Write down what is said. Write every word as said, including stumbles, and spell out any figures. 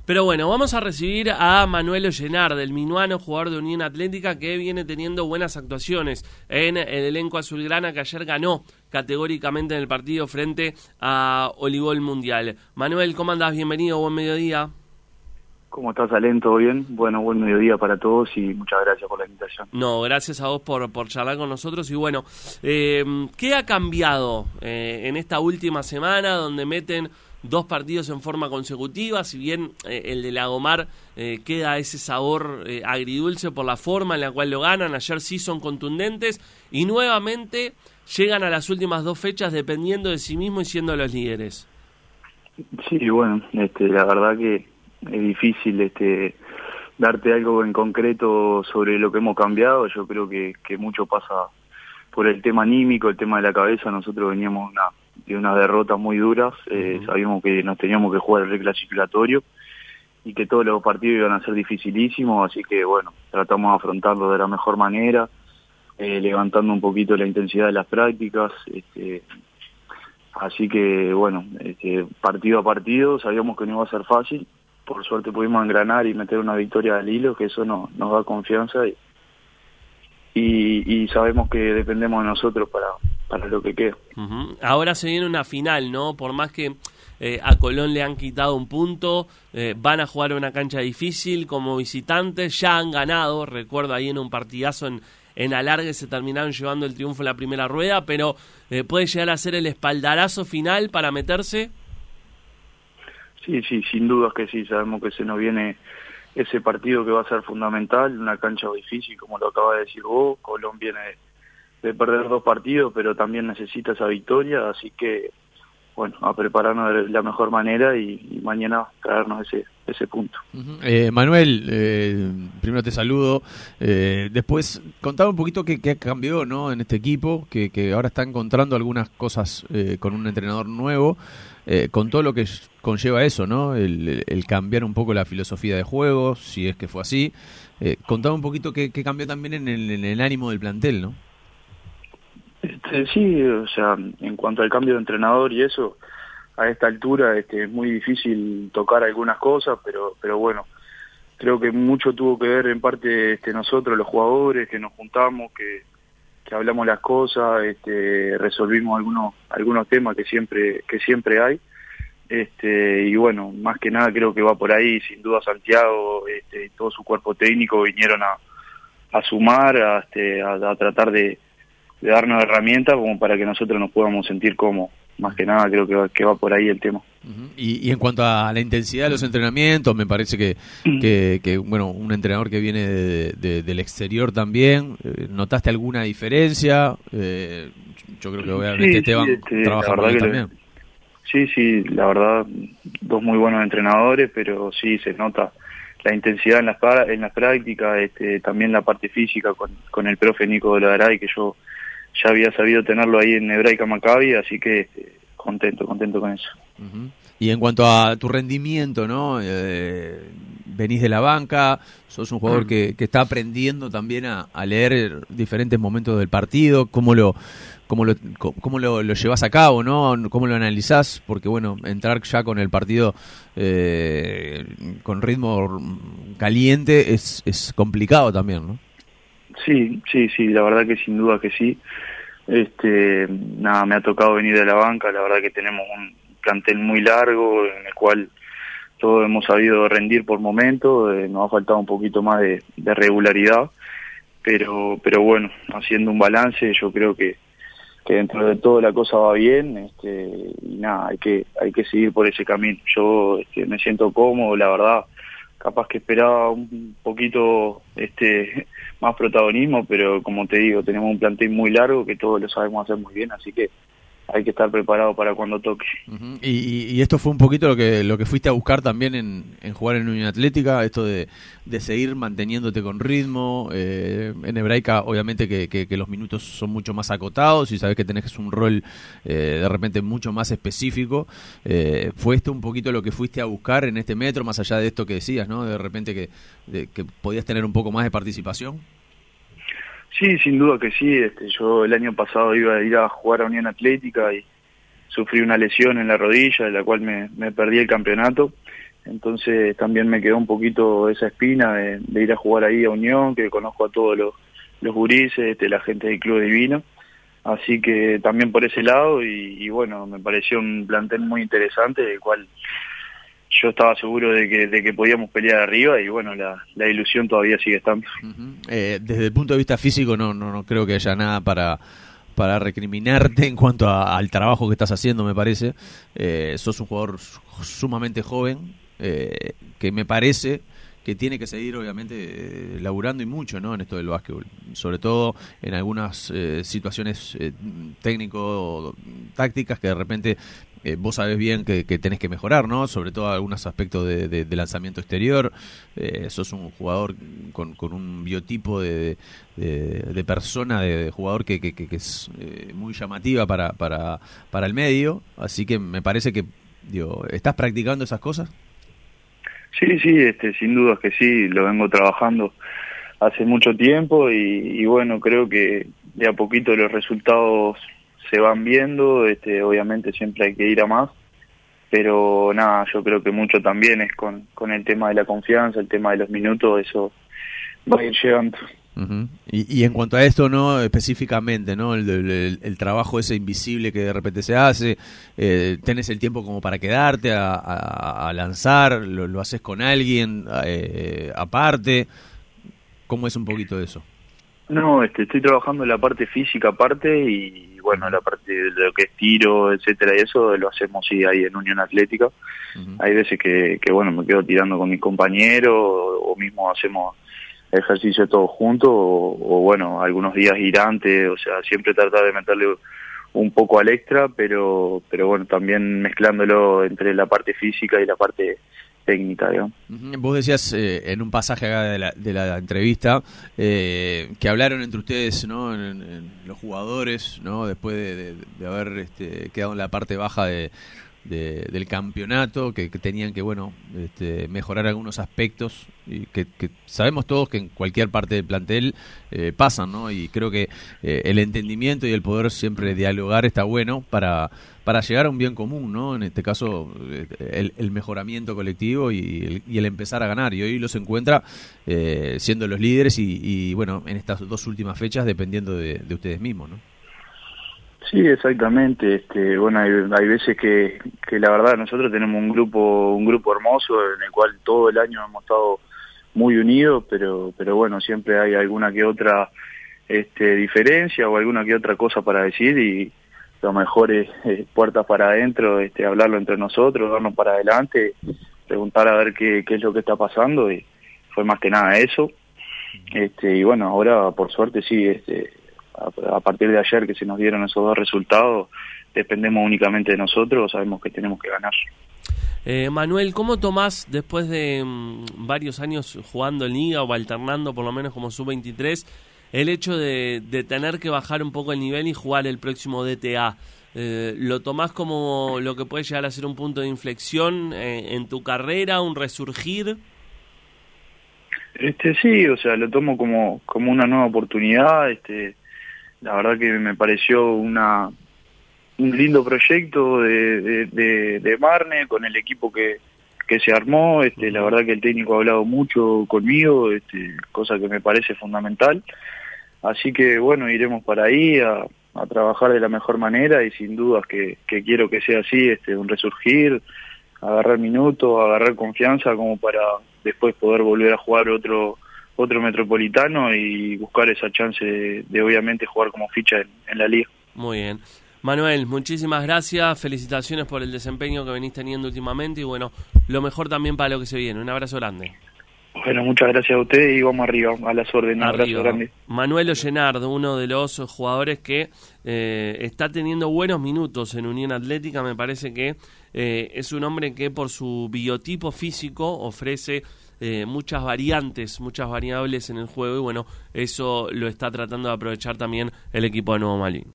Pero bueno, vamos a recibir a Manuel Ollenar, del minuano, jugador de Unión Atlética, que viene teniendo buenas actuaciones en el elenco azulgrana, que ayer ganó categóricamente en el partido frente a Olivol Mundial. Manuel, ¿cómo andás? Bienvenido, buen mediodía. ¿Cómo estás, Alén? ¿Todo bien? Bueno, buen mediodía para todos y muchas gracias por la invitación. No, gracias a vos por, por charlar con nosotros. Y bueno, eh, ¿qué ha cambiado eh, en esta última semana donde meten dos partidos en forma consecutiva? Si bien eh, el de Lagomar eh, queda ese sabor eh, agridulce por la forma en la cual lo ganan, ayer sí son contundentes y nuevamente llegan a las últimas dos fechas dependiendo de sí mismo y siendo los líderes. Sí, bueno, este, la verdad que es difícil este, darte algo en concreto sobre lo que hemos cambiado. Yo creo que, que mucho pasa por el tema anímico, el tema de la cabeza. Nosotros veníamos una, de unas derrotas muy duras, eh, uh-huh. Sabíamos que nos teníamos que jugar el reclasificatorio y que todos los partidos iban a ser dificilísimos, así que bueno, tratamos de afrontarlo de la mejor manera, eh, levantando un poquito la intensidad de las prácticas, este, así que bueno, este, partido a partido, sabíamos que no iba a ser fácil. Por suerte pudimos engranar y meter una victoria al hilo, que eso no, nos da confianza y, y, y sabemos que dependemos de nosotros para, para lo que queda. Uh-huh. Ahora se viene una final, ¿no? Por más que eh, a Colón le han quitado un punto, eh, van a jugar una cancha difícil como visitantes, ya han ganado, recuerdo ahí en un partidazo en, en alargue se terminaron llevando el triunfo en la primera rueda, pero eh, puede llegar a ser el espaldarazo final para meterse. Sí, sí, sin dudas que sí, sabemos que se nos viene ese partido que va a ser fundamental, una cancha difícil, como lo acaba de decir vos. Colón viene de, de perder dos partidos, pero también necesita esa victoria, así que, bueno, a prepararnos de la mejor manera y, y mañana traernos ese ese punto. Uh-huh. eh, Manuel, eh, primero te saludo, eh, después contame un poquito qué, qué cambió, ¿no?, en este equipo, que, que ahora está encontrando algunas cosas eh, con un entrenador nuevo, eh, con todo lo que conlleva eso, ¿no?, el, el, el cambiar un poco la filosofía de juego, si es que fue así. Eh, contame un poquito qué, qué cambió también en el, en el ánimo del plantel, ¿no? Este, sí, o sea, en cuanto al cambio de entrenador y eso, a esta altura este, es muy difícil tocar algunas cosas, pero pero bueno, creo que mucho tuvo que ver en parte este, nosotros, los jugadores, que nos juntamos, que, que hablamos las cosas, este, resolvimos algunos algunos temas que siempre que siempre hay, este, y bueno, más que nada creo que va por ahí. Sin duda Santiago este, y todo su cuerpo técnico vinieron a, a sumar, a, este, a, a tratar de, de darnos herramientas como para que nosotros nos podamos sentir cómodos. Más que nada creo que va, que va por ahí el tema. Uh-huh. y, y en cuanto a la intensidad de los entrenamientos, me parece que, que, que bueno, un entrenador que viene de, de, del exterior también, ¿notaste alguna diferencia? Eh, yo creo que obviamente sí, Esteban sí, este, trabaja con él también. Le, sí, sí, la verdad, dos muy buenos entrenadores, pero sí se nota la intensidad en las, en las prácticas, este, también la parte física con, con el profe Nico Doladaray, que yo ya había sabido tenerlo ahí en Hebraica Maccabi, así que este, contento, contento con eso. Uh-huh. Y en cuanto a tu rendimiento, ¿no? Eh, venís de la banca, sos un jugador uh-huh. que, que está aprendiendo también a, a leer diferentes momentos del partido, cómo lo cómo lo cómo lo, lo llevas a cabo, ¿no? Cómo lo analizás, porque bueno, entrar ya con el partido eh, con ritmo caliente es es complicado también, ¿no? Sí, sí, sí, la verdad que sin duda que sí. Este, nada, me ha tocado venir de la banca, la verdad que tenemos un plantel muy largo en el cual todos hemos sabido rendir por momentos, eh, nos ha faltado un poquito más de, de regularidad, pero pero bueno, haciendo un balance yo creo que, que dentro de todo la cosa va bien, este, y nada, hay que hay que seguir por ese camino. Yo este, me siento cómodo, la verdad. Capaz que esperaba un poquito este más protagonismo, pero como te digo, tenemos un plantel muy largo que todos lo sabemos hacer muy bien, así que hay que estar preparado para cuando toque. Uh-huh. y, y esto fue un poquito lo que lo que fuiste a buscar también en, en jugar en Unión Atlética, esto de, de seguir manteniéndote con ritmo. Eh, en Hebraica obviamente que, que, que los minutos son mucho más acotados y sabes que tenés un rol eh, de repente mucho más específico. Eh, ¿Fue esto un poquito lo que fuiste a buscar en este metro, más allá de esto que decías, ¿no? De repente que, de, que podías tener un poco más de participación. Sí, sin duda que sí. Este, yo el año pasado iba a ir a jugar a Unión Atlética y sufrí una lesión en la rodilla, de la cual me, me perdí el campeonato. entonces también me quedó un poquito esa espina de, de ir a jugar ahí a Unión, que conozco a todos los, los gurises, este, la gente del Club Divino, así que también por ese lado, y, y bueno, me pareció un plantel muy interesante, del cual yo estaba seguro de que, de que podíamos pelear arriba, y bueno, la, la ilusión todavía sigue estando. Uh-huh. eh, desde el punto de vista físico no, no, no creo que haya nada para... para recriminarte en cuanto a, al trabajo que estás haciendo, me parece. Eh, sos un jugador sumamente joven, eh, que me parece que tiene que seguir, obviamente, eh, laburando y mucho, ¿no?, en esto del básquetbol. Sobre todo en algunas eh, situaciones eh, técnico-tácticas que de repente eh, vos sabés bien que, que tenés que mejorar, ¿no? Sobre todo algunos aspectos de, de, de lanzamiento exterior. Eh, sos un jugador con, con un biotipo de, de, de persona, de, de jugador que, que, que es eh, muy llamativa para, para, para el medio. Así que me parece que, digo, ¿estás practicando esas cosas? Sí, sí, este, sin dudas que sí, lo vengo trabajando hace mucho tiempo y, y bueno, creo que de a poquito los resultados se van viendo, este, obviamente siempre hay que ir a más, pero nada, yo creo que mucho también es con, con el tema de la confianza, el tema de los minutos, eso va a ir llegando. Uh-huh. Y, y en cuanto a esto, no específicamente, ¿no? El, el, el trabajo ese invisible que de repente se hace, eh, tenés el tiempo como para quedarte a, a, a lanzar, lo, lo haces con alguien eh, aparte, ¿cómo es un poquito de eso? No, este, estoy trabajando en la parte física aparte y bueno, la parte de lo que es tiro, etcétera, y eso lo hacemos sí ahí en Unión Atlética. Uh-huh. Hay veces que, que bueno, me quedo tirando con mis compañeros o, o mismo hacemos ejercicio todos juntos o, o bueno, algunos días ir antes, o sea, siempre tratar de meterle un poco al extra, pero pero bueno, también mezclándolo entre la parte física y la parte técnica, digamos. Vos decías eh, en un pasaje de la, de la entrevista eh, que hablaron entre ustedes, ¿no?, en, en los jugadores, ¿no?, después de, de, de haber este, quedado en la parte baja de De, del campeonato, que, que tenían que bueno este, mejorar algunos aspectos y que, que sabemos todos que en cualquier parte del plantel eh, pasan, ¿no? Y creo que eh, el entendimiento y el poder siempre dialogar está bueno para para llegar a un bien común, ¿no? En este caso el, el mejoramiento colectivo y el, y el empezar a ganar, y hoy los encuentra eh, siendo los líderes y, y bueno, en estas dos últimas fechas dependiendo de, de ustedes mismos, ¿no? Sí, exactamente. Este, bueno, hay, hay veces que, que la verdad nosotros tenemos un grupo, un grupo hermoso en el cual todo el año hemos estado muy unidos, pero, pero bueno, siempre hay alguna que otra este, diferencia o alguna que otra cosa para decir y lo mejor es, es puertas para adentro, este, hablarlo entre nosotros, darnos para adelante, preguntar a ver qué, qué es lo que está pasando y fue más que nada eso. Este, y bueno, ahora por suerte sí, este, a partir de ayer que se nos dieron esos dos resultados, dependemos únicamente de nosotros, sabemos que tenemos que ganar. Eh, Manuel, ¿cómo tomás después de um, varios años jugando en Liga o alternando por lo menos como sub veintitrés el hecho de, de tener que bajar un poco el nivel y jugar el próximo D T A? Eh, ¿Lo tomás como lo que puede llegar a ser un punto de inflexión eh, en tu carrera, un resurgir? Este sí, o sea, lo tomo como, como una nueva oportunidad, este la verdad que me pareció una un lindo proyecto de, de, de, de Marne con el equipo que, que se armó, este, la verdad que el técnico ha hablado mucho conmigo, este, cosa que me parece fundamental, así que bueno, iremos para ahí a, a trabajar de la mejor manera y sin dudas que, que quiero que sea así, este, un resurgir, agarrar minutos, agarrar confianza como para después poder volver a jugar otro otro Metropolitano y buscar esa chance de, de obviamente jugar como ficha en, en la liga. Muy bien. Manuel, muchísimas gracias, felicitaciones por el desempeño que venís teniendo últimamente y bueno, lo mejor también para lo que se viene. Un abrazo grande. Bueno, muchas gracias a ustedes y vamos arriba, a las órdenes. Un abrazo grande. Manuel Ollenard, uno de los jugadores que eh, está teniendo buenos minutos en Unión Atlética, me parece que eh, es un hombre que por su biotipo físico ofrece Eh, muchas variantes, muchas variables en el juego y bueno, eso lo está tratando de aprovechar también el equipo de Nuevo Malvin.